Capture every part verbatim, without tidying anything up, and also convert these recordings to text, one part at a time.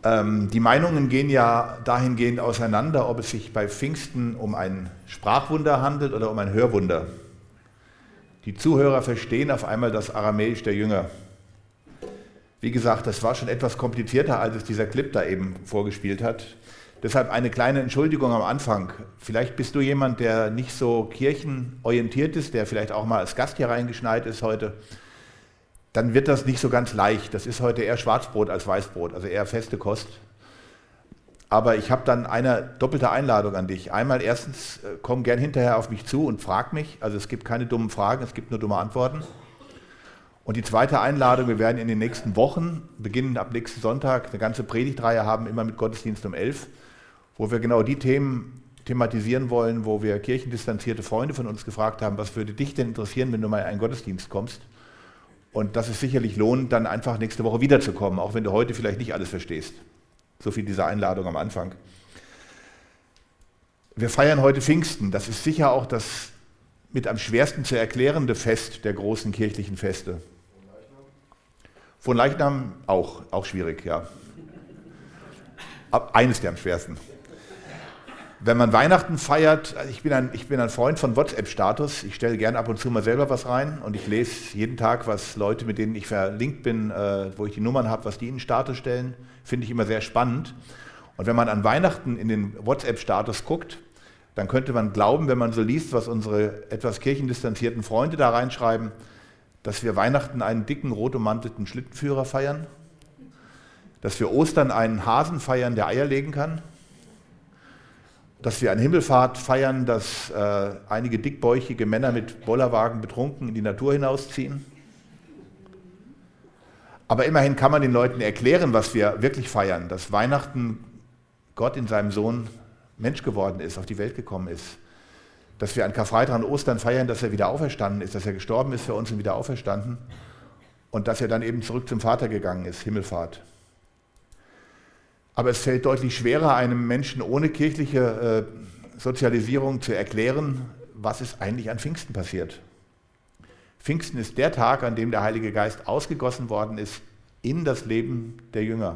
Ähm, die Meinungen gehen ja dahingehend auseinander, ob es sich bei Pfingsten um ein Sprachwunder handelt oder um ein Hörwunder. Die Zuhörer verstehen auf einmal das Aramäisch der Jünger. Wie gesagt, das war schon etwas komplizierter, als es dieser Clip da eben vorgespielt hat. Deshalb eine kleine Entschuldigung am Anfang. Vielleicht bist du jemand, der nicht so kirchenorientiert ist, der vielleicht auch mal als Gast hier reingeschneit ist heute. Dann wird das nicht so ganz leicht. Das ist heute eher Schwarzbrot als Weißbrot, also eher feste Kost. Aber ich habe dann eine doppelte Einladung an dich. Einmal erstens, komm gern hinterher auf mich zu und frag mich. Also es gibt keine dummen Fragen, es gibt nur dumme Antworten. Und die zweite Einladung, wir werden in den nächsten Wochen, beginnend ab nächsten Sonntag, eine ganze Predigtreihe haben, immer mit Gottesdienst um elf, wo wir genau die Themen thematisieren wollen, wo wir kirchendistanzierte Freunde von uns gefragt haben, was würde dich denn interessieren, wenn du mal in einen Gottesdienst kommst? Und das ist sicherlich lohnend, dann einfach nächste Woche wiederzukommen, auch wenn du heute vielleicht nicht alles verstehst. So viel dieser Einladung am Anfang. Wir feiern heute Pfingsten. Das ist sicher auch das mit am schwersten zu erklärende Fest der großen kirchlichen Feste. Von Leichnam auch, auch schwierig, ja. Eines der am schwersten. Wenn man Weihnachten feiert, ich bin ein, ich bin ein Freund von WhatsApp-Status, ich stelle gerne ab und zu mal selber was rein und ich lese jeden Tag, was Leute, mit denen ich verlinkt bin, äh, wo ich die Nummern habe, was die in den Status stellen, finde ich immer sehr spannend. Und wenn man an Weihnachten in den WhatsApp-Status guckt, dann könnte man glauben, wenn man so liest, was unsere etwas kirchendistanzierten Freunde da reinschreiben, dass wir Weihnachten einen dicken, rot ummantelten Schlittenführer feiern, dass wir Ostern einen Hasen feiern, der Eier legen kann, dass wir an Himmelfahrt feiern, dass äh, einige dickbäuchige Männer mit Bollerwagen betrunken in die Natur hinausziehen. Aber immerhin kann man den Leuten erklären, was wir wirklich feiern, dass Weihnachten Gott in seinem Sohn Mensch geworden ist, auf die Welt gekommen ist. Dass wir an Karfreitag und Ostern feiern, dass er wieder auferstanden ist, dass er gestorben ist für uns und wieder auferstanden und dass er dann eben zurück zum Vater gegangen ist, Himmelfahrt. Aber es fällt deutlich schwerer, einem Menschen ohne kirchliche äh, Sozialisierung zu erklären, was ist eigentlich an Pfingsten passiert. Pfingsten ist der Tag, an dem der Heilige Geist ausgegossen worden ist in das Leben der Jünger.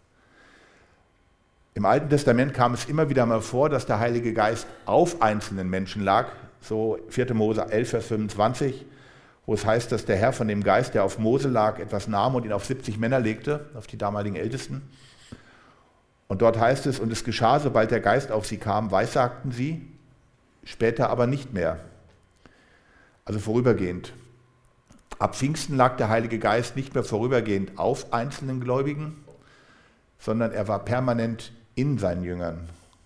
Im Alten Testament kam es immer wieder mal vor, dass der Heilige Geist auf einzelnen Menschen lag, so vierter Mose elf, Vers fünfundzwanzig, wo es heißt, dass der Herr von dem Geist, der auf Mose lag, etwas nahm und ihn auf siebzig Männer legte, auf die damaligen Ältesten. Und dort heißt es, und es geschah, sobald der Geist auf sie kam, weissagten sie, später aber nicht mehr. Also vorübergehend. Ab Pfingsten lag der Heilige Geist nicht mehr vorübergehend auf einzelnen Gläubigen, sondern er war permanent in seinen Jüngern.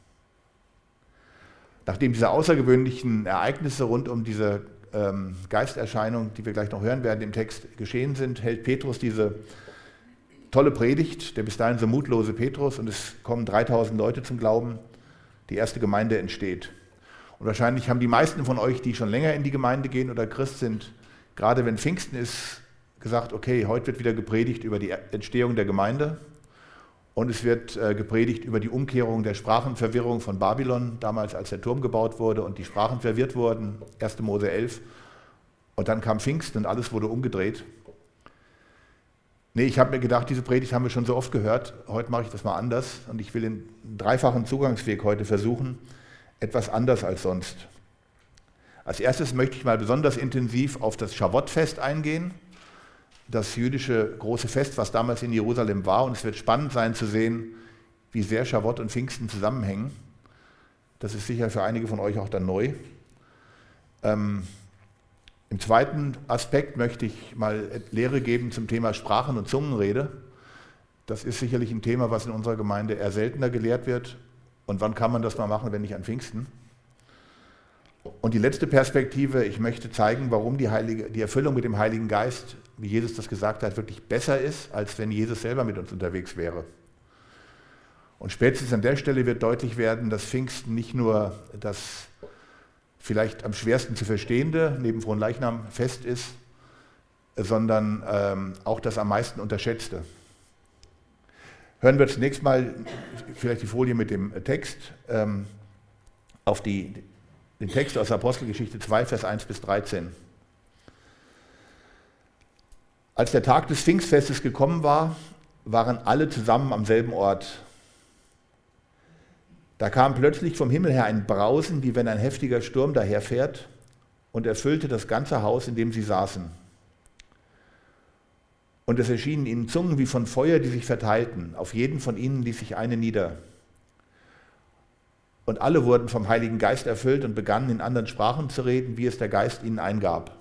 Nachdem diese außergewöhnlichen Ereignisse rund um diese ähm, Geisterscheinung, die wir gleich noch hören werden, im Text geschehen sind, hält Petrus diese tolle Predigt, der bis dahin so mutlose Petrus, und es kommen dreitausend Leute zum Glauben, die erste Gemeinde entsteht. Und wahrscheinlich haben die meisten von euch, die schon länger in die Gemeinde gehen oder Christ sind, gerade wenn Pfingsten ist, gesagt, okay, heute wird wieder gepredigt über die Entstehung der Gemeinde und es wird äh, gepredigt über die Umkehrung der Sprachenverwirrung von Babylon, damals als der Turm gebaut wurde und die Sprachen verwirrt wurden, erster Mose elf, und dann kam Pfingsten und alles wurde umgedreht. Nee, ich habe mir gedacht, diese Predigt haben wir schon so oft gehört, heute mache ich das mal anders und ich will den dreifachen Zugangsweg heute versuchen, etwas anders als sonst. Als erstes möchte ich mal besonders intensiv auf das Schavot-Fest eingehen, das jüdische große Fest, was damals in Jerusalem war, und es wird spannend sein zu sehen, wie sehr Schavot und Pfingsten zusammenhängen. Das ist sicher für einige von euch auch dann neu. Ähm, Im zweiten Aspekt möchte ich mal Lehre geben zum Thema Sprachen und Zungenrede. Das ist sicherlich ein Thema, was in unserer Gemeinde eher seltener gelehrt wird. Und wann kann man das mal machen, wenn nicht an Pfingsten? Und die letzte Perspektive, ich möchte zeigen, warum die, Heilige, die Erfüllung mit dem Heiligen Geist, wie Jesus das gesagt hat, wirklich besser ist, als wenn Jesus selber mit uns unterwegs wäre. Und spätestens an der Stelle wird deutlich werden, dass Pfingsten nicht nur das vielleicht am schwersten zu verstehende, neben Fronleichnam Fest ist, sondern ähm, auch das am meisten unterschätzte. Hören wir zunächst mal vielleicht die Folie mit dem Text, ähm, auf die, den Text aus Apostelgeschichte zwei, Vers eins bis dreizehn. Als der Tag des Pfingstfestes gekommen war, waren alle zusammen am selben Ort. Da kam plötzlich vom Himmel her ein Brausen, wie wenn ein heftiger Sturm daherfährt, und erfüllte das ganze Haus, in dem sie saßen. Und es erschienen ihnen Zungen wie von Feuer, die sich verteilten. Auf jeden von ihnen ließ sich eine nieder. Und alle wurden vom Heiligen Geist erfüllt und begannen in anderen Sprachen zu reden, wie es der Geist ihnen eingab.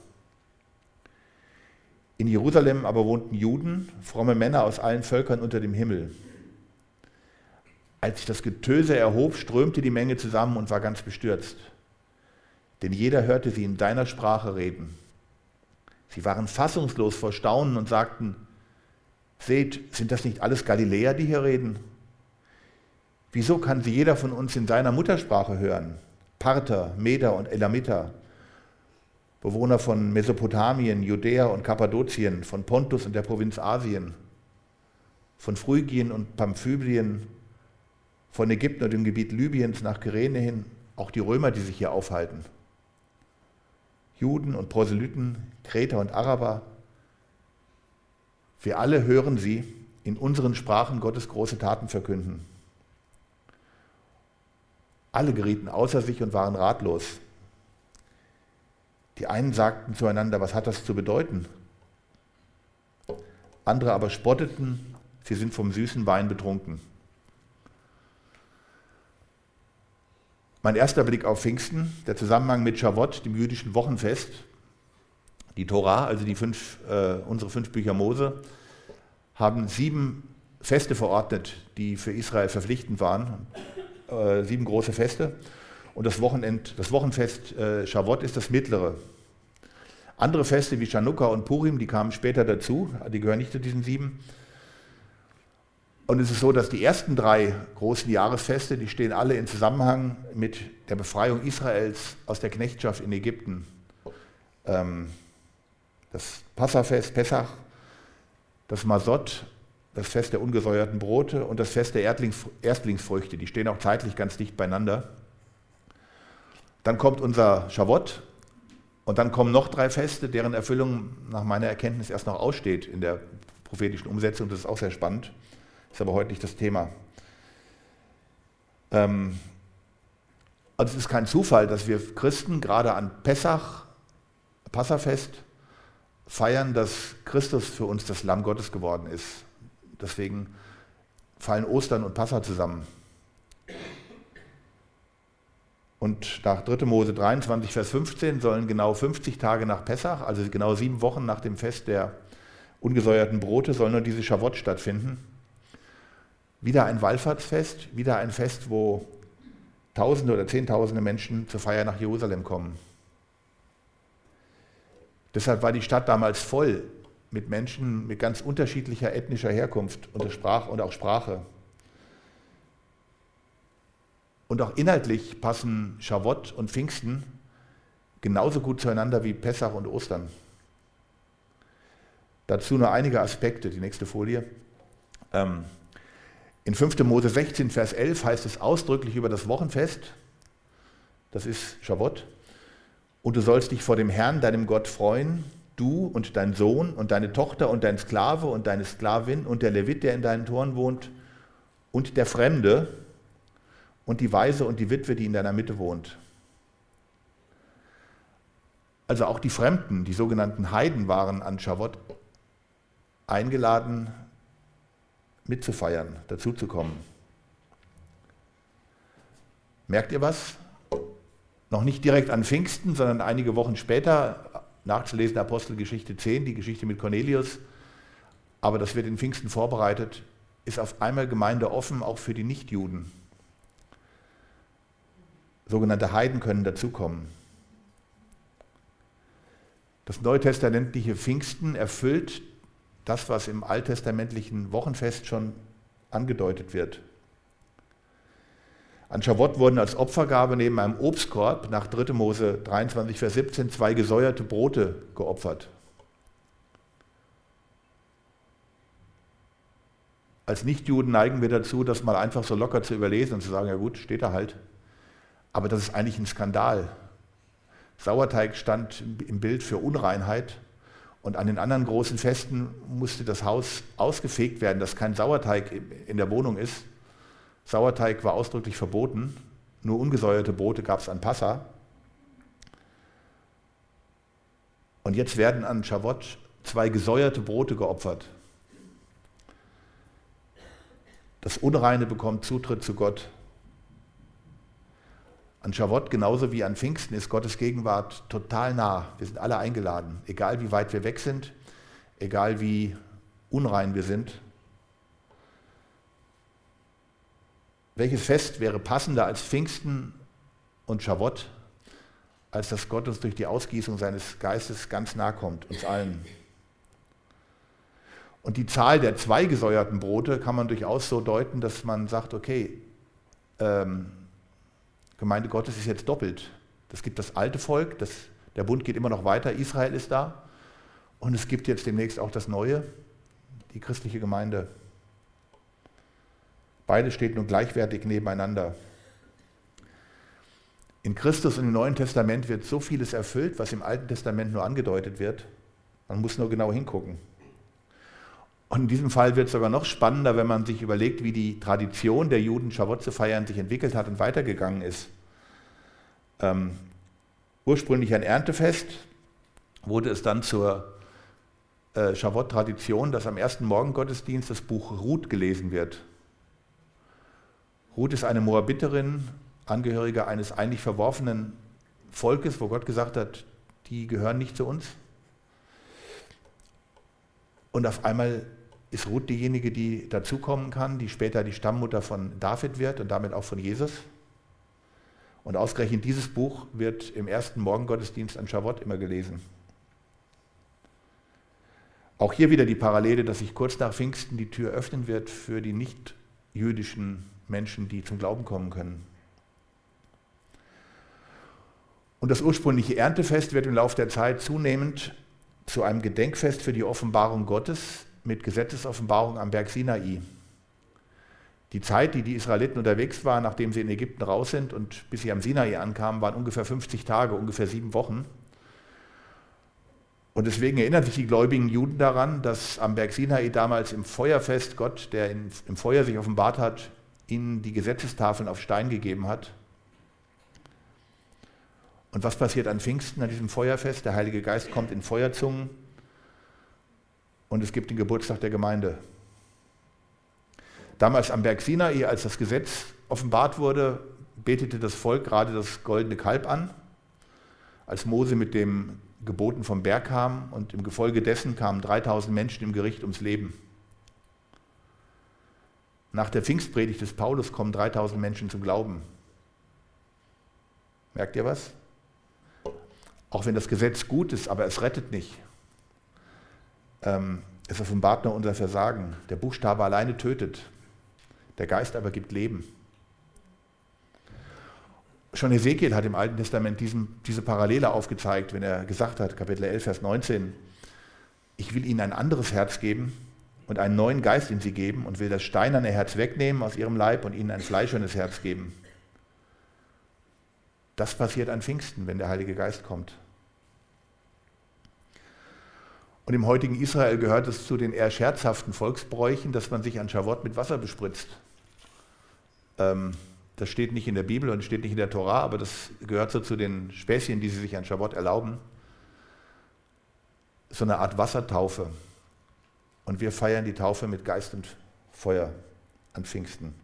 In Jerusalem aber wohnten Juden, fromme Männer aus allen Völkern unter dem Himmel. Als sich das Getöse erhob, strömte die Menge zusammen und war ganz bestürzt. Denn jeder hörte sie in seiner Sprache reden. Sie waren fassungslos vor Staunen und sagten: Seht, sind das nicht alles Galiläer, die hier reden? Wieso kann sie jeder von uns in seiner Muttersprache hören? Parther, Meder und Elamiter, Bewohner von Mesopotamien, Judäa und Kappadokien, von Pontus und der Provinz Asien, von Phrygien und Pamphylien, von Ägypten und dem Gebiet Libyens nach Kyrene hin, auch die Römer, die sich hier aufhalten. Juden und Proselyten, Kreter und Araber, wir alle hören sie in unseren Sprachen Gottes große Taten verkünden. Alle gerieten außer sich und waren ratlos. Die einen sagten zueinander: Was hat das zu bedeuten? Andere aber spotteten, sie sind vom süßen Wein betrunken. Mein erster Blick auf Pfingsten, der Zusammenhang mit Shavuot, dem jüdischen Wochenfest, die Tora, also die fünf, äh, unsere fünf Bücher Mose, haben sieben Feste verordnet, die für Israel verpflichtend waren, äh, sieben große Feste. Und das, Wochenend, das Wochenfest äh, Shavuot ist das mittlere. Andere Feste wie Chanukka und Purim, die kamen später dazu, die gehören nicht zu diesen sieben. Und es ist so, dass die ersten drei großen Jahresfeste, die stehen alle in Zusammenhang mit der Befreiung Israels aus der Knechtschaft in Ägypten. Ähm, das Passafest, Pessach, das Masot, das Fest der ungesäuerten Brote und das Fest der Erdlings, Erstlingsfrüchte, die stehen auch zeitlich ganz dicht beieinander. Dann kommt unser Shavuot und dann kommen noch drei Feste, deren Erfüllung nach meiner Erkenntnis erst noch aussteht in der prophetischen Umsetzung. Das ist auch sehr spannend. Ist aber heute nicht das Thema. Ähm, also es ist kein Zufall, dass wir Christen gerade an Pessach, Passafest, feiern, dass Christus für uns das Lamm Gottes geworden ist. Deswegen fallen Ostern und Passa zusammen. Und nach dritter Mose dreiundzwanzig, Vers fünfzehn sollen genau fünfzig Tage nach Pessach, also genau sieben Wochen nach dem Fest der ungesäuerten Brote, soll nur diese Shavuot stattfinden. Wieder ein Wallfahrtsfest, wieder ein Fest, wo Tausende oder Zehntausende Menschen zur Feier nach Jerusalem kommen. Deshalb war die Stadt damals voll mit Menschen mit ganz unterschiedlicher ethnischer Herkunft und, Sprache, und auch Sprache. Und auch inhaltlich passen Shavuot und Pfingsten genauso gut zueinander wie Pessach und Ostern. Dazu nur einige Aspekte, die nächste Folie. Ähm, In fünfter Mose sechzehn, Vers elf heißt es ausdrücklich über das Wochenfest, das ist Shavuot, und du sollst dich vor dem Herrn, deinem Gott, freuen, du und dein Sohn und deine Tochter und dein Sklave und deine Sklavin und der Levit, der in deinen Toren wohnt, und der Fremde und die Waise und die Witwe, die in deiner Mitte wohnt. Also auch die Fremden, die sogenannten Heiden, waren an Shavuot eingeladen, mitzufeiern, dazuzukommen. Merkt ihr was? Noch nicht direkt an Pfingsten, sondern einige Wochen später, nachzulesen Apostelgeschichte zehn, die Geschichte mit Cornelius, aber das wird in Pfingsten vorbereitet, ist auf einmal Gemeinde offen, auch für die Nichtjuden. Sogenannte Heiden können dazukommen. Das neutestamentliche Pfingsten erfüllt das, was im alttestamentlichen Wochenfest schon angedeutet wird. An Shavuot wurden als Opfergabe neben einem Obstkorb nach dritter Mose dreiundzwanzig, Vers siebzehn zwei gesäuerte Brote geopfert. Als Nichtjuden neigen wir dazu, das mal einfach so locker zu überlesen und zu sagen, ja gut, steht da halt. Aber das ist eigentlich ein Skandal. Sauerteig stand im Bild für Unreinheit Und an den anderen großen Festen musste das Haus ausgefegt werden, dass kein Sauerteig in der Wohnung ist. Sauerteig war ausdrücklich verboten, nur ungesäuerte Brote gab es an Passa. Und jetzt werden an Schawot zwei gesäuerte Brote geopfert. Das Unreine bekommt Zutritt zu Gott. An Schawot genauso wie an Pfingsten ist Gottes Gegenwart total nah. Wir sind alle eingeladen, egal wie weit wir weg sind, egal wie unrein wir sind. Welches Fest wäre passender als Pfingsten und Schawot, als dass Gott uns durch die Ausgießung seines Geistes ganz nahe kommt, uns allen? Und die Zahl der zwei gesäuerten Brote kann man durchaus so deuten, dass man sagt, okay, ähm, Gemeinde Gottes ist jetzt doppelt. Es gibt das alte Volk, das, der Bund geht immer noch weiter, Israel ist da. Und es gibt jetzt demnächst auch das Neue, die christliche Gemeinde. Beide steht nun gleichwertig nebeneinander. In Christus und im Neuen Testament wird so vieles erfüllt, was im Alten Testament nur angedeutet wird. Man muss nur genau hingucken. Und in diesem Fall wird es sogar noch spannender, wenn man sich überlegt, wie die Tradition der Juden, Schawot zu feiern, sich entwickelt hat und weitergegangen ist. Ähm, ursprünglich ein Erntefest, wurde es dann zur äh, Schawot-Tradition, dass am ersten Morgengottesdienst das Buch Ruth gelesen wird. Ruth ist eine Moabiterin, Angehörige eines eigentlich verworfenen Volkes, wo Gott gesagt hat, die gehören nicht zu uns. Und auf einmal ist Ruth diejenige, die dazukommen kann, die später die Stammmutter von David wird und damit auch von Jesus. Und ausgerechnet dieses Buch wird im ersten Morgengottesdienst an Schawot immer gelesen. Auch hier wieder die Parallele, dass sich kurz nach Pfingsten die Tür öffnen wird für die nicht-jüdischen Menschen, die zum Glauben kommen können. Und das ursprüngliche Erntefest wird im Laufe der Zeit zunehmend zu einem Gedenkfest für die Offenbarung Gottes mit Gesetzesoffenbarung am Berg Sinai. Die Zeit, die die Israeliten unterwegs waren, nachdem sie in Ägypten raus sind und bis sie am Sinai ankamen, waren ungefähr fünfzig Tage, ungefähr sieben Wochen. Und deswegen erinnern sich die gläubigen Juden daran, dass am Berg Sinai damals im Feuerfest Gott, der in, im Feuer sich offenbart hat, ihnen die Gesetzestafeln auf Stein gegeben hat. Und was passiert an Pfingsten, an diesem Feuerfest? Der Heilige Geist kommt in Feuerzungen und es gibt den Geburtstag der Gemeinde. Damals am Berg Sinai, als das Gesetz offenbart wurde, betete das Volk gerade das goldene Kalb an. Als Mose mit dem Geboten vom Berg kam und im Gefolge dessen kamen dreitausend Menschen im Gericht ums Leben. Nach der Pfingstpredigt des Paulus kommen dreitausend Menschen zum Glauben. Merkt ihr was? Auch wenn das Gesetz gut ist, aber es rettet nicht. Ähm, es offenbart nur unser Versagen. Der Buchstabe alleine tötet, der Geist aber gibt Leben. Schon Ezekiel hat im Alten Testament diesen, diese Parallele aufgezeigt, wenn er gesagt hat, Kapitel elf, Vers neunzehn, ich will ihnen ein anderes Herz geben und einen neuen Geist in sie geben und will das steinerne Herz wegnehmen aus ihrem Leib und ihnen ein fleischendes Herz geben. Das passiert an Pfingsten, wenn der Heilige Geist kommt. Und im heutigen Israel gehört es zu den eher scherzhaften Volksbräuchen, dass man sich an Schawot mit Wasser bespritzt. Ähm, das steht nicht in der Bibel und steht nicht in der Tora, aber das gehört so zu den Späßchen, die sie sich an Schawot erlauben. So eine Art Wassertaufe. Und wir feiern die Taufe mit Geist und Feuer an Pfingsten.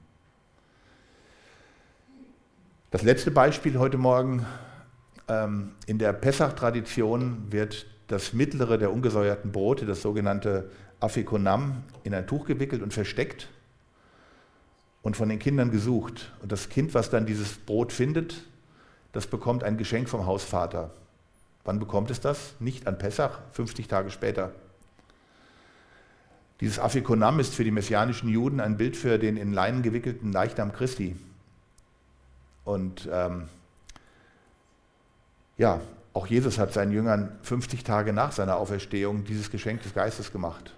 Das letzte Beispiel heute Morgen. Ähm, in der Pessach-Tradition wird das mittlere der ungesäuerten Brote, das sogenannte Afikoman, in ein Tuch gewickelt und versteckt und von den Kindern gesucht. Und das Kind, was dann dieses Brot findet, das bekommt ein Geschenk vom Hausvater. Wann bekommt es das? Nicht an Pessach, fünfzig Tage später. Dieses Afikoman ist für die messianischen Juden ein Bild für den in Leinen gewickelten Leichnam Christi. Und ähm, ja, auch Jesus hat seinen Jüngern fünfzig Tage nach seiner Auferstehung dieses Geschenk des Geistes gemacht.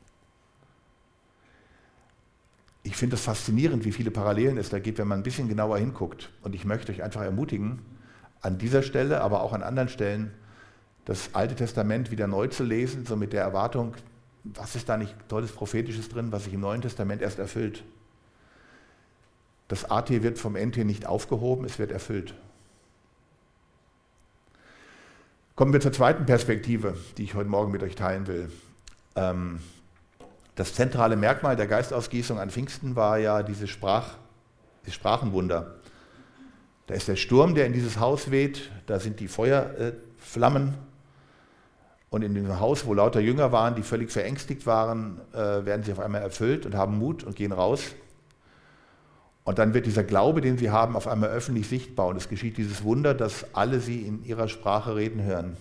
Ich finde es faszinierend, wie viele Parallelen es da gibt, wenn man ein bisschen genauer hinguckt. Und ich möchte euch einfach ermutigen, an dieser Stelle, aber auch an anderen Stellen, das Alte Testament wieder neu zu lesen, so mit der Erwartung, was ist da nicht tolles Prophetisches drin, was sich im Neuen Testament erst erfüllt. Das A T wird vom N T nicht aufgehoben, es wird erfüllt. Kommen wir zur zweiten Perspektive, die ich heute Morgen mit euch teilen will. Das zentrale Merkmal der Geistausgießung an Pfingsten war ja diese Sprach, das Sprachenwunder. Da ist der Sturm, der in dieses Haus weht, da sind die Feuerflammen und in dem Haus, wo lauter Jünger waren, die völlig verängstigt waren, werden sie auf einmal erfüllt und haben Mut und gehen raus. Und dann wird dieser Glaube, den sie haben, auf einmal öffentlich sichtbar und es geschieht dieses Wunder, dass alle sie in ihrer Sprache reden hören.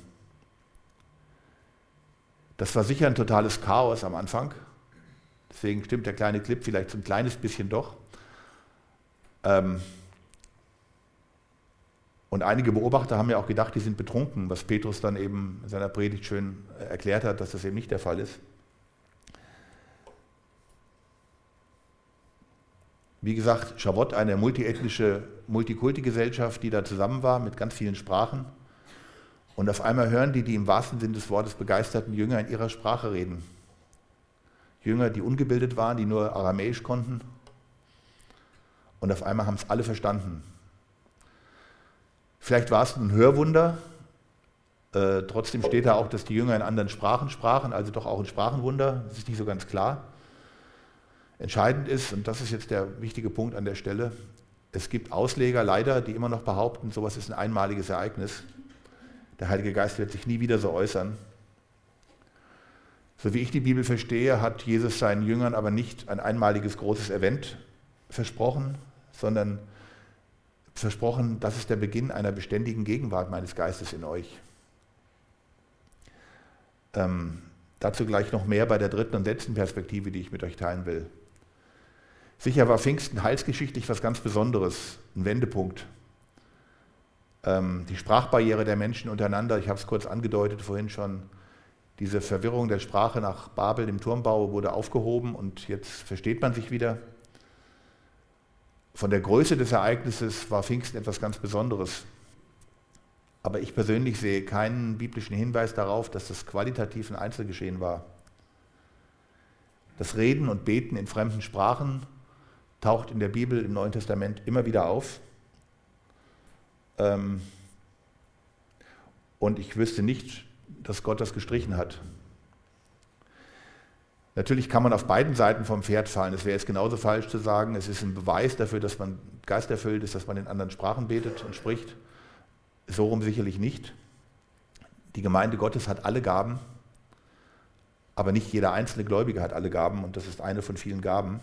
Das war sicher ein totales Chaos am Anfang, deswegen stimmt der kleine Clip vielleicht so ein kleines bisschen doch. Ähm und einige Beobachter haben ja auch gedacht, die sind betrunken, was Petrus dann eben in seiner Predigt schön erklärt hat, dass das eben nicht der Fall ist. Wie gesagt, Schavot, eine multiethnische, Multikulti-Gesellschaft, die da zusammen war mit ganz vielen Sprachen. Und auf einmal hören die, die im wahrsten Sinne des Wortes begeisterten Jünger in ihrer Sprache reden. Jünger, die ungebildet waren, die nur Aramäisch konnten. Und auf einmal haben es alle verstanden. Vielleicht war es ein Hörwunder. Äh, trotzdem steht da auch, dass die Jünger in anderen Sprachen sprachen, also doch auch ein Sprachenwunder. Das ist nicht so ganz klar. Entscheidend ist, und das ist jetzt der wichtige Punkt an der Stelle, es gibt Ausleger leider, die immer noch behaupten, sowas ist ein einmaliges Ereignis. Der Heilige Geist wird sich nie wieder so äußern. So wie ich die Bibel verstehe, hat Jesus seinen Jüngern aber nicht ein einmaliges großes Event versprochen, sondern versprochen, das ist der Beginn einer beständigen Gegenwart meines Geistes in euch. Ähm, dazu gleich noch mehr bei der dritten und letzten Perspektive, die ich mit euch teilen will. Sicher war Pfingsten heilsgeschichtlich was ganz Besonderes, ein Wendepunkt. Ähm, die Sprachbarriere der Menschen untereinander, ich habe es kurz angedeutet vorhin schon, diese Verwirrung der Sprache nach Babel, dem Turmbau, wurde aufgehoben und jetzt versteht man sich wieder. Von der Größe des Ereignisses war Pfingsten etwas ganz Besonderes. Aber ich persönlich sehe keinen biblischen Hinweis darauf, dass das qualitativ ein Einzelgeschehen war. Das Reden und Beten in fremden Sprachen taucht in der Bibel im Neuen Testament immer wieder auf. Ähm und ich wüsste nicht, dass Gott das gestrichen hat. Natürlich kann man auf beiden Seiten vom Pferd fallen. Es wäre jetzt genauso falsch zu sagen, es ist ein Beweis dafür, dass man geisterfüllt ist, dass man in anderen Sprachen betet und spricht. So rum sicherlich nicht. Die Gemeinde Gottes hat alle Gaben, aber nicht jeder einzelne Gläubige hat alle Gaben und das ist eine von vielen Gaben.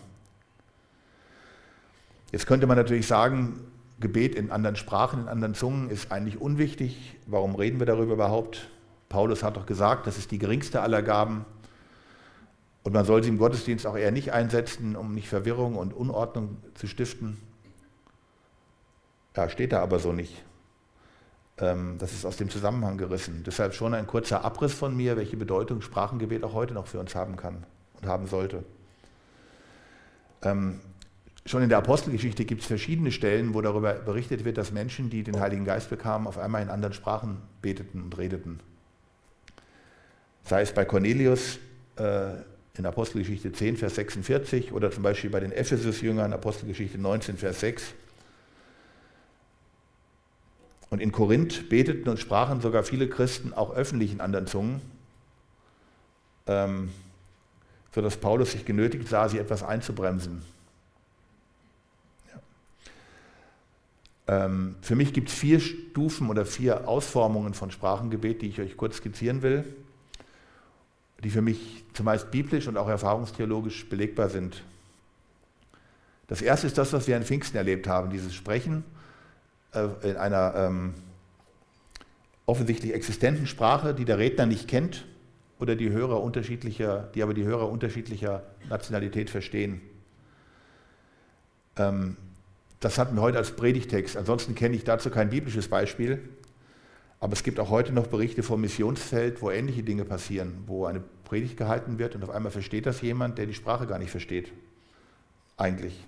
Jetzt könnte man natürlich sagen, Gebet in anderen Sprachen, in anderen Zungen ist eigentlich unwichtig. Warum reden wir darüber überhaupt? Paulus hat doch gesagt, das ist die geringste aller Gaben. Und man soll sie im Gottesdienst auch eher nicht einsetzen, um nicht Verwirrung und Unordnung zu stiften. Ja, steht da aber so nicht. Das ist aus dem Zusammenhang gerissen. Deshalb schon ein kurzer Abriss von mir, welche Bedeutung Sprachengebet auch heute noch für uns haben kann und haben sollte. Ähm, schon in der Apostelgeschichte gibt es verschiedene Stellen, wo darüber berichtet wird, dass Menschen, die den Heiligen Geist bekamen, auf einmal in anderen Sprachen beteten und redeten. Sei es bei Cornelius äh, in Apostelgeschichte zehn, Vers sechsundvierzig oder zum Beispiel bei den Ephesus-Jüngern, Apostelgeschichte neunzehn, Vers sechs. Und in Korinth beteten und sprachen sogar viele Christen auch öffentlich in anderen Zungen, ähm, sodass Paulus sich genötigt sah, sie etwas einzubremsen. Ja. Ähm, für mich gibt es vier Stufen oder vier Ausformungen von Sprachengebet, die ich euch kurz skizzieren will, die für mich zumeist biblisch und auch erfahrungstheologisch belegbar sind. Das erste ist das, was wir an Pfingsten erlebt haben, dieses Sprechen in einer ähm, offensichtlich existenten Sprache, die der Redner nicht kennt oder die Hörer unterschiedlicher, die aber die Hörer unterschiedlicher Nationalität verstehen. Ähm, das hatten wir heute als Predigtext. Ansonsten kenne ich dazu kein biblisches Beispiel, aber es gibt auch heute noch Berichte vom Missionsfeld, wo ähnliche Dinge passieren, wo eine Predigt gehalten wird und auf einmal versteht das jemand, der die Sprache gar nicht versteht, eigentlich.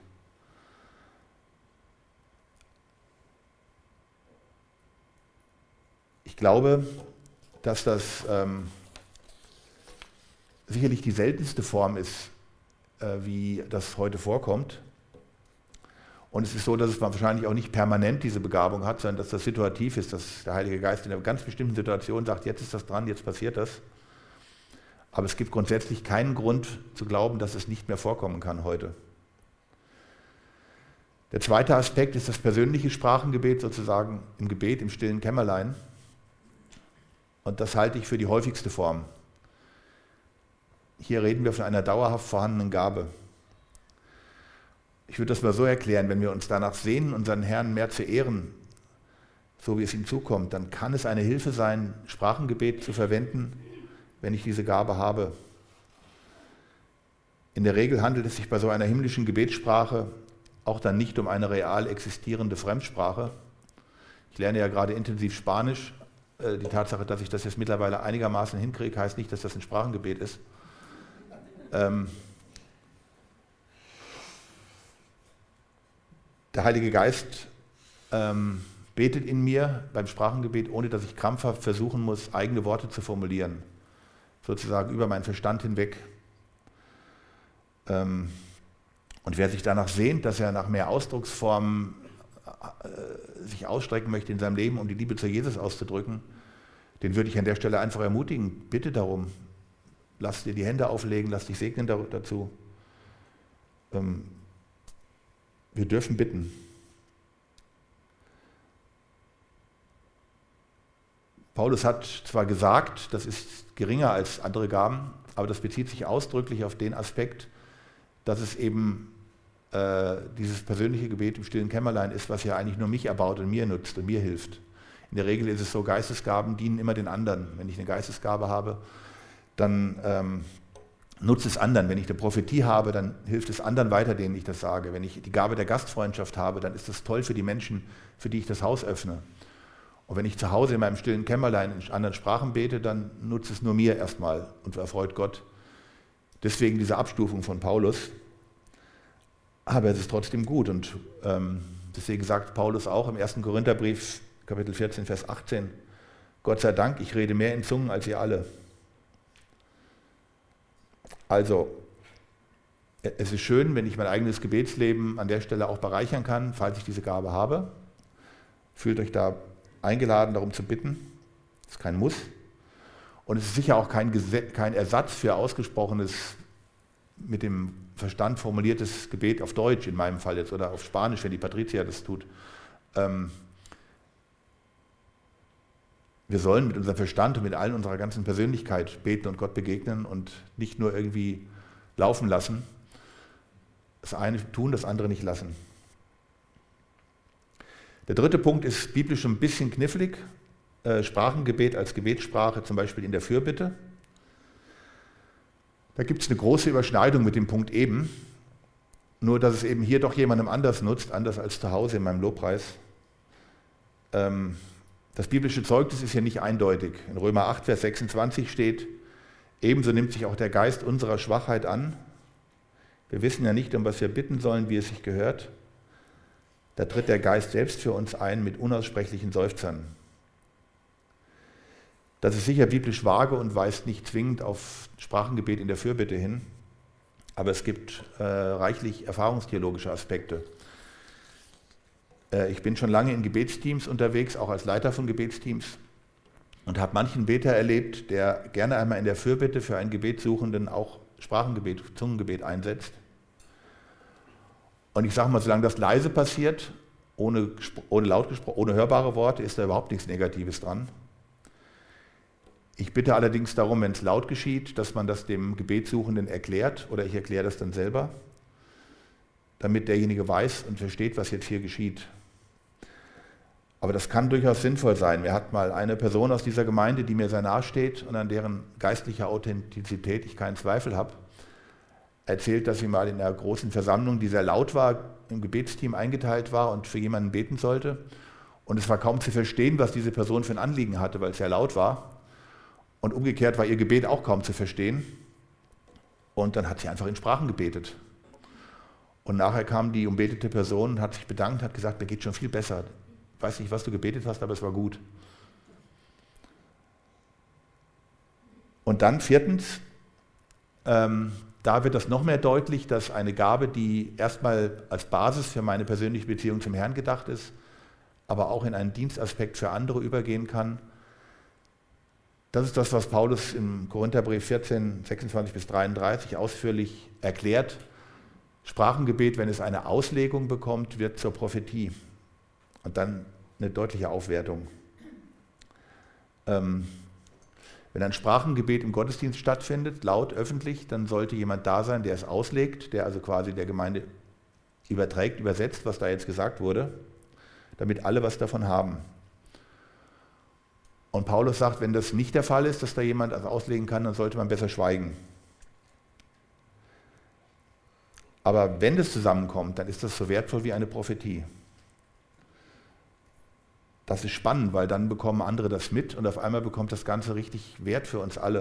Ich glaube, dass das ähm, sicherlich die seltenste Form ist, äh, wie das heute vorkommt. Und es ist so, dass es wahrscheinlich auch nicht permanent diese Begabung hat, sondern dass das situativ ist, dass der Heilige Geist in einer ganz bestimmten Situation sagt, jetzt ist das dran, jetzt passiert das. Aber es gibt grundsätzlich keinen Grund zu glauben, dass es nicht mehr vorkommen kann heute. Der zweite Aspekt ist das persönliche Sprachengebet, sozusagen im Gebet, im stillen Kämmerlein. Und das halte ich für die häufigste Form. Hier reden wir von einer dauerhaft vorhandenen Gabe. Ich würde das mal so erklären, wenn wir uns danach sehnen, unseren Herrn mehr zu ehren, so wie es ihm zukommt, dann kann es eine Hilfe sein, Sprachengebet zu verwenden, wenn ich diese Gabe habe. In der Regel handelt es sich bei so einer himmlischen Gebetssprache auch dann nicht um eine real existierende Fremdsprache. Ich lerne ja gerade intensiv Spanisch. Die Tatsache, dass ich das jetzt mittlerweile einigermaßen hinkriege, heißt nicht, dass das ein Sprachengebet ist. Ähm, der Heilige Geist ähm, betet in mir beim Sprachengebet, ohne dass ich krampfhaft versuchen muss, eigene Worte zu formulieren. Sozusagen über meinen Verstand hinweg. Ähm, und wer sich danach sehnt, dass er nach mehr Ausdrucksformen äh, sich ausstrecken möchte in seinem Leben, um die Liebe zu Jesus auszudrücken, den würde ich an der Stelle einfach ermutigen, bitte darum, lass dir die Hände auflegen, lass dich segnen dazu. Ähm, wir dürfen bitten. Paulus hat zwar gesagt, das ist geringer als andere Gaben, aber das bezieht sich ausdrücklich auf den Aspekt, dass es eben äh, dieses persönliche Gebet im stillen Kämmerlein ist, was ja eigentlich nur mich erbaut und mir nutzt und mir hilft. In der Regel ist es so, Geistesgaben dienen immer den anderen. Wenn ich eine Geistesgabe habe, dann ähm, nutzt es anderen. Wenn ich eine Prophetie habe, dann hilft es anderen weiter, denen ich das sage. Wenn ich die Gabe der Gastfreundschaft habe, dann ist das toll für die Menschen, für die ich das Haus öffne. Und wenn ich zu Hause in meinem stillen Kämmerlein in anderen Sprachen bete, dann nutzt es nur mir erstmal und erfreut Gott. Deswegen diese Abstufung von Paulus. Aber es ist trotzdem gut. Und ähm, deswegen sagt Paulus auch im ersten Korintherbrief, Kapitel vierzehn, Vers achtzehn, Gott sei Dank, ich rede mehr in Zungen als ihr alle. Also, es ist schön, wenn ich mein eigenes Gebetsleben an der Stelle auch bereichern kann, falls ich diese Gabe habe. Fühlt euch da eingeladen, darum zu bitten. Das ist kein Muss. Und es ist sicher auch kein, Gesetz, kein Ersatz für ausgesprochenes, mit dem Verstand formuliertes Gebet auf Deutsch, in meinem Fall jetzt, oder auf Spanisch, wenn die Patricia das tut. Ähm, wir sollen mit unserem Verstand und mit all unserer ganzen Persönlichkeit beten und Gott begegnen und nicht nur irgendwie laufen lassen. Das eine tun, das andere nicht lassen. Der dritte Punkt ist biblisch ein bisschen knifflig. Äh, Sprachengebet als Gebetssprache, zum Beispiel in der Fürbitte. Da gibt es eine große Überschneidung mit dem Punkt eben, nur dass es eben hier doch jemandem anders nutzt, anders als zu Hause in meinem Lobpreis. Ähm, das biblische Zeugnis ist hier nicht eindeutig. In Römer acht, Vers sechsundzwanzig steht, ebenso nimmt sich auch der Geist unserer Schwachheit an. Wir wissen ja nicht, um was wir bitten sollen, wie es sich gehört. Da tritt der Geist selbst für uns ein mit unaussprechlichen Seufzern. Das ist sicher biblisch vage und weist nicht zwingend auf Sprachengebet in der Fürbitte hin, aber es gibt äh, reichlich erfahrungstheologische Aspekte. Äh, ich bin schon lange in Gebetsteams unterwegs, auch als Leiter von Gebetsteams, und habe manchen Beter erlebt, der gerne einmal in der Fürbitte für einen Gebetsuchenden auch Sprachengebet, Zungengebet einsetzt. Und ich sage mal, solange das leise passiert, ohne, ohne, laut ohne hörbare Worte, ist da überhaupt nichts Negatives dran. Ich bitte allerdings darum, wenn es laut geschieht, dass man das dem Gebetsuchenden erklärt, oder ich erkläre das dann selber, damit derjenige weiß und versteht, was jetzt hier geschieht. Aber das kann durchaus sinnvoll sein. Mir hat mal eine Person aus dieser Gemeinde, die mir sehr nahe steht und an deren geistlicher Authentizität ich keinen Zweifel habe, erzählt, dass sie mal in einer großen Versammlung, die sehr laut war, im Gebetsteam eingeteilt war und für jemanden beten sollte. Und es war kaum zu verstehen, was diese Person für ein Anliegen hatte, weil es sehr laut war. Und umgekehrt war ihr Gebet auch kaum zu verstehen. Und dann hat sie einfach in Sprachen gebetet. Und nachher kam die umbetete Person, hat sich bedankt, hat gesagt, mir geht schon viel besser. Ich weiß nicht, was du gebetet hast, aber es war gut. Und dann viertens, ähm, da wird das noch mehr deutlich, dass eine Gabe, die erstmal als Basis für meine persönliche Beziehung zum Herrn gedacht ist, aber auch in einen Dienstaspekt für andere übergehen kann. Das ist das, was Paulus im Korintherbrief vierzehn, sechsundzwanzig bis dreiunddreißig ausführlich erklärt. Sprachengebet, wenn es eine Auslegung bekommt, wird zur Prophetie. Und dann eine deutliche Aufwertung. Ähm, wenn ein Sprachengebet im Gottesdienst stattfindet, laut, öffentlich, dann sollte jemand da sein, der es auslegt, der also quasi der Gemeinde überträgt, übersetzt, was da jetzt gesagt wurde, damit alle was davon haben. Und Paulus sagt, wenn das nicht der Fall ist, dass da jemand das auslegen kann, dann sollte man besser schweigen. Aber wenn das zusammenkommt, dann ist das so wertvoll wie eine Prophetie. Das ist spannend, weil dann bekommen andere das mit und auf einmal bekommt das Ganze richtig Wert für uns alle.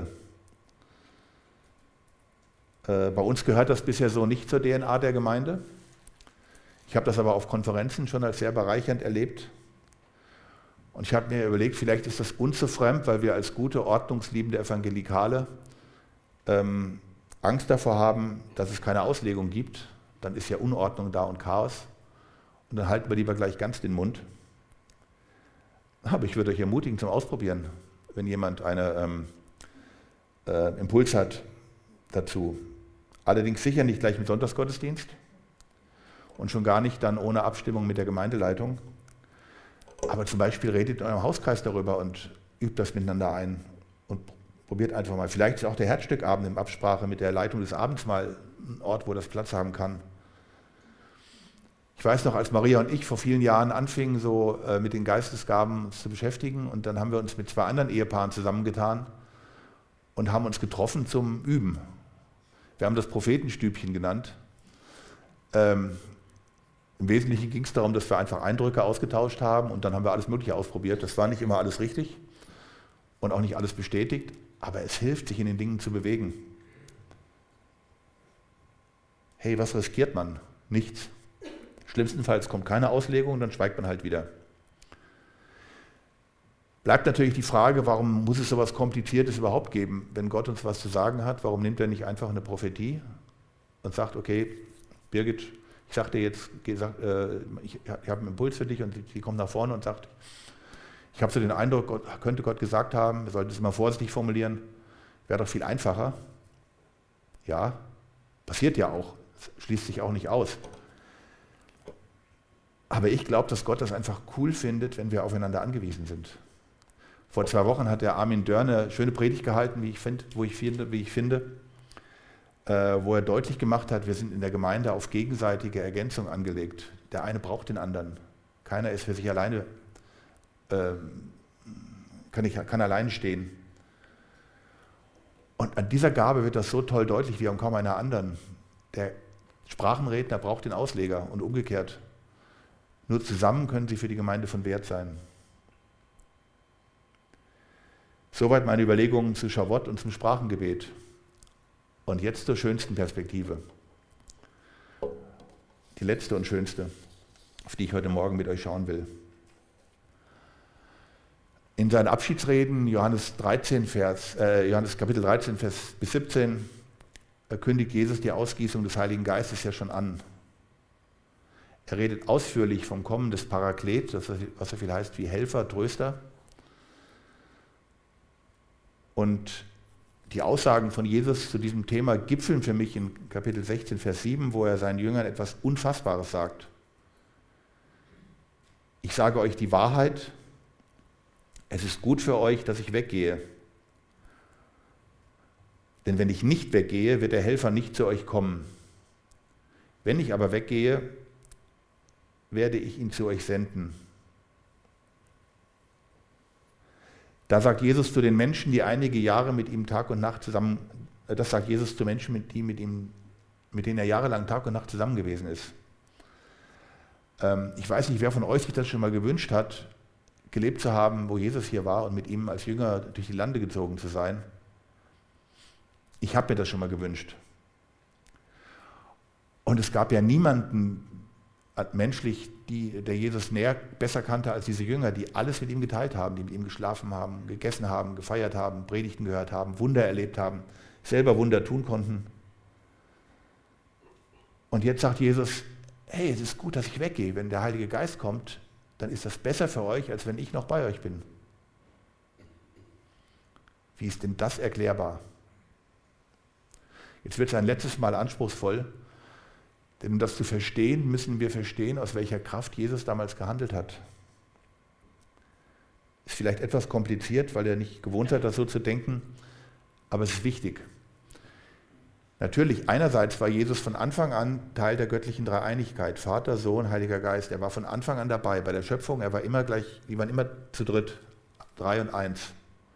Äh, bei uns gehört das bisher so nicht zur D N A der Gemeinde. Ich habe das aber auf Konferenzen schon als sehr bereichernd erlebt. Und ich habe mir überlegt, vielleicht ist das uns so fremd, weil wir als gute, ordnungsliebende Evangelikale ähm, Angst davor haben, dass es keine Auslegung gibt. Dann ist ja Unordnung da und Chaos. Und dann halten wir lieber gleich ganz den Mund. Aber ich würde euch ermutigen zum Ausprobieren, wenn jemand einen ähm, äh, Impuls hat dazu. Allerdings sicher nicht gleich im Sonntagsgottesdienst und schon gar nicht dann ohne Abstimmung mit der Gemeindeleitung. Aber zum Beispiel redet in eurem Hauskreis darüber und übt das miteinander ein und probiert einfach mal. Vielleicht ist auch der Herzstückabend in Absprache mit der Leitung des Abends mal ein Ort, wo das Platz haben kann. Ich weiß noch, als Maria und ich vor vielen Jahren anfingen, so äh, mit den Geistesgaben uns zu beschäftigen, und dann haben wir uns mit zwei anderen Ehepaaren zusammengetan und haben uns getroffen zum Üben. Wir haben das Prophetenstübchen genannt. Ähm, Im Wesentlichen ging es darum, dass wir einfach Eindrücke ausgetauscht haben und dann haben wir alles Mögliche ausprobiert. Das war nicht immer alles richtig und auch nicht alles bestätigt, aber es hilft, sich in den Dingen zu bewegen. Hey, was riskiert man? Nichts. Schlimmstenfalls kommt keine Auslegung, dann schweigt man halt wieder. Bleibt natürlich die Frage, warum muss es so etwas Kompliziertes überhaupt geben? Wenn Gott uns was zu sagen hat, warum nimmt er nicht einfach eine Prophetie und sagt, okay, Birgit, ich sage dir jetzt, ich habe einen Impuls für dich, und sie kommt nach vorne und sagt, ich habe so den Eindruck, Gott, könnte Gott gesagt haben, wir sollten es mal vorsichtig formulieren, wäre doch viel einfacher. Ja, passiert ja auch, das schließt sich auch nicht aus. Aber ich glaube, dass Gott das einfach cool findet, wenn wir aufeinander angewiesen sind. Vor zwei Wochen hat der Armin Dörr eine schöne Predigt gehalten, wie ich, find, wo ich finde, wie ich finde äh, wo er deutlich gemacht hat, wir sind in der Gemeinde auf gegenseitige Ergänzung angelegt. Der eine braucht den anderen. Keiner ist für sich alleine, äh, kann, ich, kann alleine stehen. Und an dieser Gabe wird das so toll deutlich wie an kaum einer anderen. Der Sprachenredner braucht den Ausleger und umgekehrt. Nur zusammen können sie für die Gemeinde von Wert sein. Soweit meine Überlegungen zu Schavott und zum Sprachengebet. Und jetzt zur schönsten Perspektive. Die letzte und schönste, auf die ich heute Morgen mit euch schauen will. In seinen Abschiedsreden, Johannes, dreizehn, Vers, äh, Johannes Kapitel dreizehn, Vers bis siebzehn, kündigt Jesus die Ausgießung des Heiligen Geistes ja schon an. Er redet ausführlich vom Kommen des Paraklet, das, was so viel heißt wie Helfer, Tröster. Und die Aussagen von Jesus zu diesem Thema gipfeln für mich in Kapitel sechzehn, Vers sieben, wo er seinen Jüngern etwas Unfassbares sagt. Ich sage euch die Wahrheit, es ist gut für euch, dass ich weggehe. Denn wenn ich nicht weggehe, wird der Helfer nicht zu euch kommen. Wenn ich aber weggehe, werde ich ihn zu euch senden. Da sagt Jesus zu den Menschen, die einige Jahre mit ihm Tag und Nacht zusammen, das sagt Jesus zu Menschen, die mit ihm, mit denen er jahrelang Tag und Nacht zusammen gewesen ist. Ähm, ich weiß nicht, wer von euch sich das schon mal gewünscht hat, gelebt zu haben, wo Jesus hier war und mit ihm als Jünger durch die Lande gezogen zu sein. Ich habe mir das schon mal gewünscht. Und es gab ja niemanden menschlich, die, der Jesus näher, besser kannte als diese Jünger, die alles mit ihm geteilt haben, die mit ihm geschlafen haben, gegessen haben, gefeiert haben, Predigten gehört haben, Wunder erlebt haben, selber Wunder tun konnten. Und jetzt sagt Jesus, hey, es ist gut, dass ich weggehe. Wenn der Heilige Geist kommt, dann ist das besser für euch, als wenn ich noch bei euch bin. Wie ist denn das erklärbar? Jetzt wird es ein letztes Mal anspruchsvoll, denn um das zu verstehen, müssen wir verstehen, aus welcher Kraft Jesus damals gehandelt hat. Ist vielleicht etwas kompliziert, weil er nicht gewohnt hat, das so zu denken, aber es ist wichtig. Natürlich, einerseits war Jesus von Anfang an Teil der göttlichen Dreieinigkeit, Vater, Sohn, Heiliger Geist. Er war von Anfang an dabei. Bei der Schöpfung, er war immer gleich, die waren immer zu dritt, drei und eins.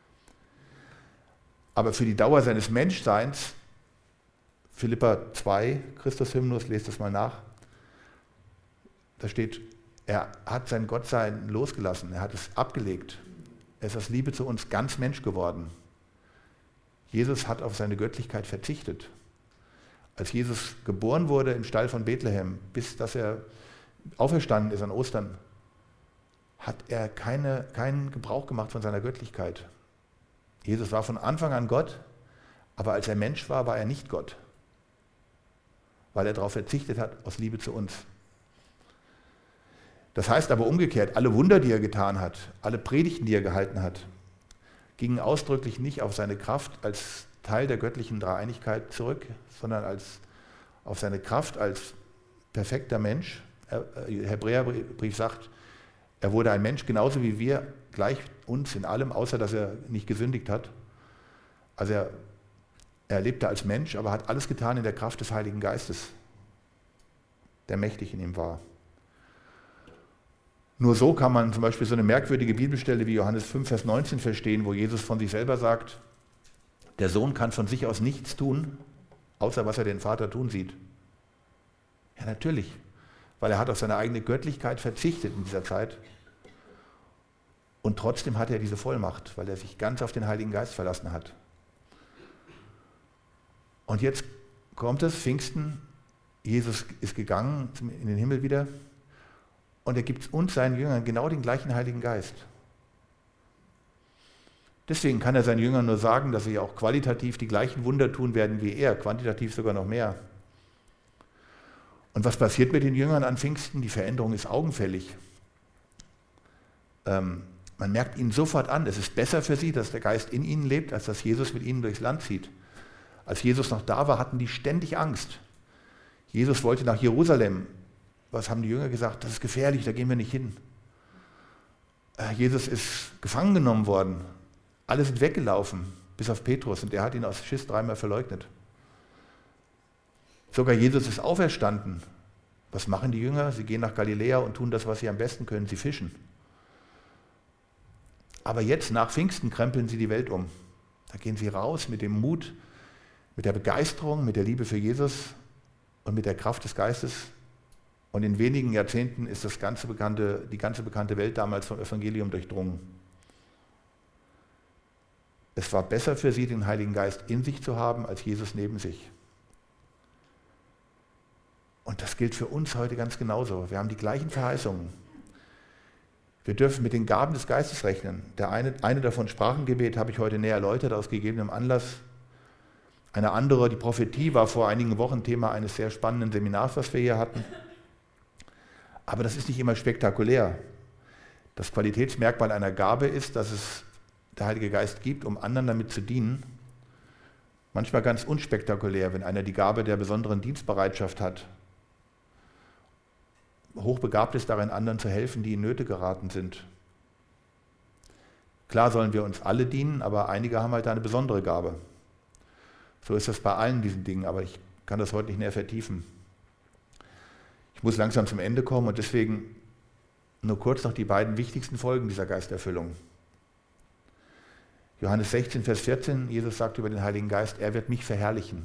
Aber für die Dauer seines Menschseins, Philipper zwei, Christus-Hymnus, lest das mal nach, da steht, er hat sein Gottsein losgelassen, er hat es abgelegt. Er ist aus Liebe zu uns ganz Mensch geworden. Jesus hat auf seine Göttlichkeit verzichtet. Als Jesus geboren wurde im Stall von Bethlehem, bis dass er auferstanden ist an Ostern, hat er keine, keinen Gebrauch gemacht von seiner Göttlichkeit. Jesus war von Anfang an Gott, aber als er Mensch war, war er nicht Gott, weil er darauf verzichtet hat, aus Liebe zu uns. Das heißt aber umgekehrt, alle Wunder, die er getan hat, alle Predigten, die er gehalten hat, gingen ausdrücklich nicht auf seine Kraft als Teil der göttlichen Dreieinigkeit zurück, sondern als, auf seine Kraft als perfekter Mensch. Der Hebräerbrief sagt, er wurde ein Mensch genauso wie wir, gleich uns in allem, außer dass er nicht gesündigt hat. Also er, er lebte als Mensch, aber hat alles getan in der Kraft des Heiligen Geistes, der mächtig in ihm war. Nur so kann man zum Beispiel so eine merkwürdige Bibelstelle wie Johannes fünf, Vers neunzehn verstehen, wo Jesus von sich selber sagt, der Sohn kann von sich aus nichts tun, außer was er den Vater tun sieht. Ja, natürlich, weil er hat auf seine eigene Göttlichkeit verzichtet in dieser Zeit. Und trotzdem hat er diese Vollmacht, weil er sich ganz auf den Heiligen Geist verlassen hat. Und jetzt kommt es, Pfingsten, Jesus ist gegangen in den Himmel wieder und er gibt uns, seinen Jüngern, genau den gleichen Heiligen Geist. Deswegen kann er seinen Jüngern nur sagen, dass sie auch qualitativ die gleichen Wunder tun werden wie er, quantitativ sogar noch mehr. Und was passiert mit den Jüngern an Pfingsten? Die Veränderung ist augenfällig. Ähm, man merkt ihnen sofort an, es ist besser für sie, dass der Geist in ihnen lebt, als dass Jesus mit ihnen durchs Land zieht. Als Jesus noch da war, hatten die ständig Angst. Jesus wollte nach Jerusalem. Was haben die Jünger gesagt? Das ist gefährlich, da gehen wir nicht hin. Äh, Jesus ist gefangen genommen worden. Alle sind weggelaufen, bis auf Petrus, und der hat ihn aus Schiss dreimal verleugnet. Sogar Jesus ist auferstanden. Was machen die Jünger? Sie gehen nach Galiläa und tun das, was sie am besten können, sie fischen. Aber jetzt, nach Pfingsten, krempeln sie die Welt um. Da gehen sie raus mit dem Mut, mit der Begeisterung, mit der Liebe für Jesus und mit der Kraft des Geistes. Und in wenigen Jahrzehnten ist das ganze bekannte, die ganze bekannte Welt damals vom Evangelium durchdrungen. Es war besser für sie, den Heiligen Geist in sich zu haben, als Jesus neben sich. Und das gilt für uns heute ganz genauso. Wir haben die gleichen Verheißungen. Wir dürfen mit den Gaben des Geistes rechnen. Der eine, eine davon, Sprachengebet, habe ich heute näher erläutert, aus gegebenem Anlass. Eine andere, die Prophetie, war vor einigen Wochen Thema eines sehr spannenden Seminars, was wir hier hatten. Aber das ist nicht immer spektakulär. Das Qualitätsmerkmal einer Gabe ist, dass es der Heilige Geist gibt, um anderen damit zu dienen. Manchmal ganz unspektakulär, wenn einer die Gabe der besonderen Dienstbereitschaft hat. Hochbegabt ist darin, anderen zu helfen, die in Nöte geraten sind. Klar sollen wir uns alle dienen, aber einige haben halt eine besondere Gabe. So ist das bei allen diesen Dingen, aber ich kann das heute nicht näher vertiefen. Ich muss langsam zum Ende kommen und deswegen nur kurz noch die beiden wichtigsten Folgen dieser Geisterfüllung. Johannes sechzehn, Vers vierzehn, Jesus sagt über den Heiligen Geist, er wird mich verherrlichen.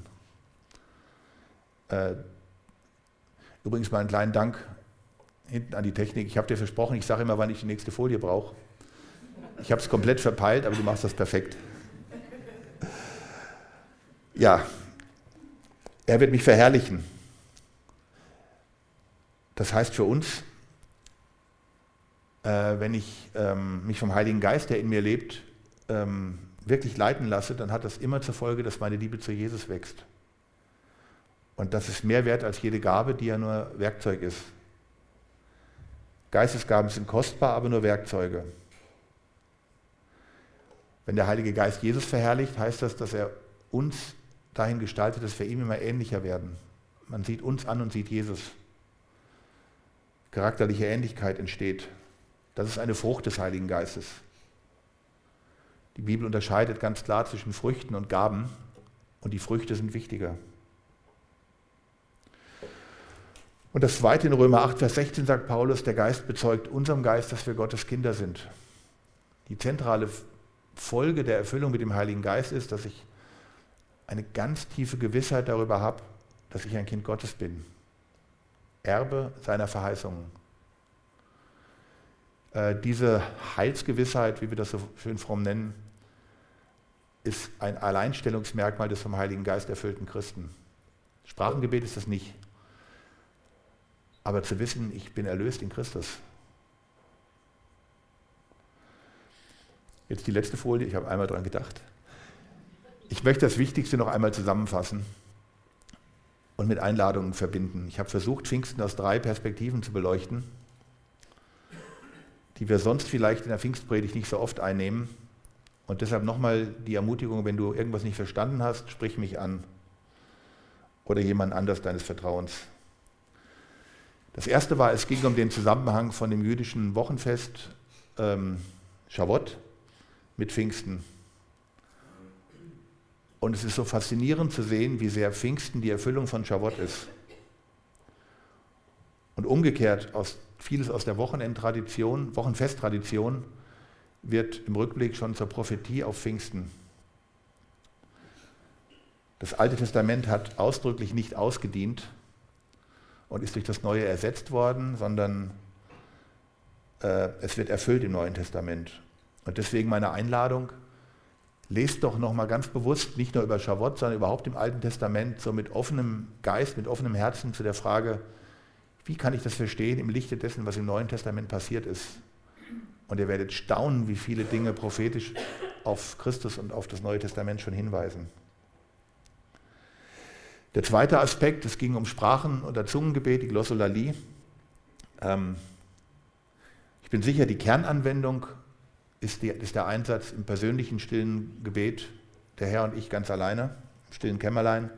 Äh, übrigens mal einen kleinen Dank hinten an die Technik. Ich habe dir versprochen, ich sage immer, wann ich die nächste Folie brauche. Ich habe es komplett verpeilt, aber du machst das perfekt. Ja, er wird mich verherrlichen. Das heißt für uns, äh, wenn ich ähm, mich vom Heiligen Geist, der in mir lebt, ähm, wirklich leiten lasse, dann hat das immer zur Folge, dass meine Liebe zu Jesus wächst. Und das ist mehr wert als jede Gabe, die ja nur Werkzeug ist. Geistesgaben sind kostbar, aber nur Werkzeuge. Wenn der Heilige Geist Jesus verherrlicht, heißt das, dass er uns dahin gestaltet, dass wir ihm immer ähnlicher werden. Man sieht uns an und sieht Jesus. Charakterliche Ähnlichkeit entsteht. Das ist eine Frucht des Heiligen Geistes. Die Bibel unterscheidet ganz klar zwischen Früchten und Gaben und die Früchte sind wichtiger. Und das zweite in Römer acht, Vers sechzehn sagt Paulus, der Geist bezeugt unserem Geist, dass wir Gottes Kinder sind. Die zentrale Folge der Erfüllung mit dem Heiligen Geist ist, dass ich eine ganz tiefe Gewissheit darüber habe, dass ich ein Kind Gottes bin. Erbe seiner Verheißungen. Äh, diese Heilsgewissheit, wie wir das so schön fromm nennen, ist ein Alleinstellungsmerkmal des vom Heiligen Geist erfüllten Christen. Sprachengebet ist das nicht. Aber zu wissen, ich bin erlöst in Christus. Jetzt die letzte Folie, ich habe einmal dran gedacht. Ich möchte das Wichtigste noch einmal zusammenfassen und mit Einladungen verbinden. Ich habe versucht, Pfingsten aus drei Perspektiven zu beleuchten, die wir sonst vielleicht in der Pfingstpredigt nicht so oft einnehmen. Und deshalb nochmal die Ermutigung, wenn du irgendwas nicht verstanden hast, sprich mich an oder jemand anders deines Vertrauens. Das erste war, es ging um den Zusammenhang von dem jüdischen Wochenfest ähm, Shavuot mit Pfingsten. Und es ist so faszinierend zu sehen, wie sehr Pfingsten die Erfüllung von Shavuot ist. Und umgekehrt, aus, vieles aus der Wochenendtradition, Wochenfesttradition wird im Rückblick schon zur Prophetie auf Pfingsten. Das Alte Testament hat ausdrücklich nicht ausgedient und ist durch das Neue ersetzt worden, sondern äh, es wird erfüllt im Neuen Testament. Und deswegen meine Einladung, lest doch nochmal ganz bewusst, nicht nur über Shavuot, sondern überhaupt im Alten Testament, so mit offenem Geist, mit offenem Herzen zu der Frage, wie kann ich das verstehen im Lichte dessen, was im Neuen Testament passiert ist. Und ihr werdet staunen, wie viele Dinge prophetisch auf Christus und auf das Neue Testament schon hinweisen. Der zweite Aspekt, es ging um Sprachen oder Zungengebet, die Glossolalie. Ähm, ich bin sicher, die Kernanwendung ist, die, ist der Einsatz im persönlichen stillen Gebet, der Herr und ich ganz alleine, im stillen Kämmerlein.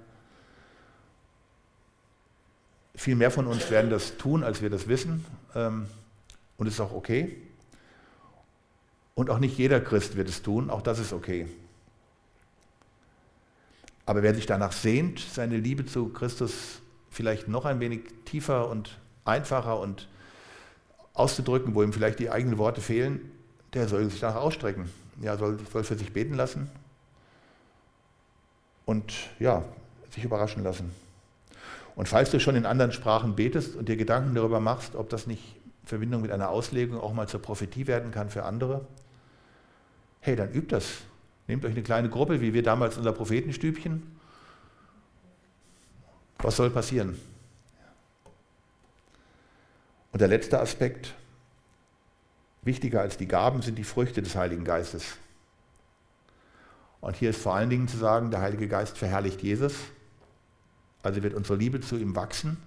Viel mehr von uns werden das tun, als wir das wissen. Ähm, und es ist auch okay. Und auch nicht jeder Christ wird es tun, auch das ist okay. Aber wer sich danach sehnt, seine Liebe zu Christus vielleicht noch ein wenig tiefer und einfacher und auszudrücken, wo ihm vielleicht die eigenen Worte fehlen, der soll sich danach ausstrecken. Ja, soll, soll für sich beten lassen und ja, sich überraschen lassen. Und falls du schon in anderen Sprachen betest und dir Gedanken darüber machst, ob das nicht in Verbindung mit einer Auslegung auch mal zur Prophetie werden kann für andere, hey, dann übt das. Nehmt euch eine kleine Gruppe, wie wir damals unser Prophetenstübchen. Was soll passieren? Und der letzte Aspekt, wichtiger als die Gaben sind die Früchte des Heiligen Geistes. Und hier ist vor allen Dingen zu sagen, der Heilige Geist verherrlicht Jesus, also wird unsere Liebe zu ihm wachsen.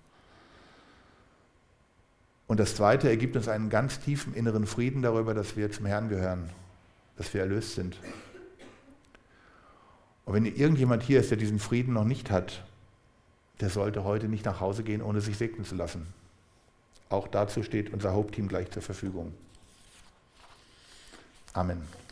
Und das Zweite, er gibt uns einen ganz tiefen inneren Frieden darüber, dass wir zum Herrn gehören, dass wir erlöst sind. Und wenn irgendjemand hier ist, der diesen Frieden noch nicht hat, der sollte heute nicht nach Hause gehen, ohne sich segnen zu lassen. Auch dazu steht unser Hauptteam gleich zur Verfügung. Amen.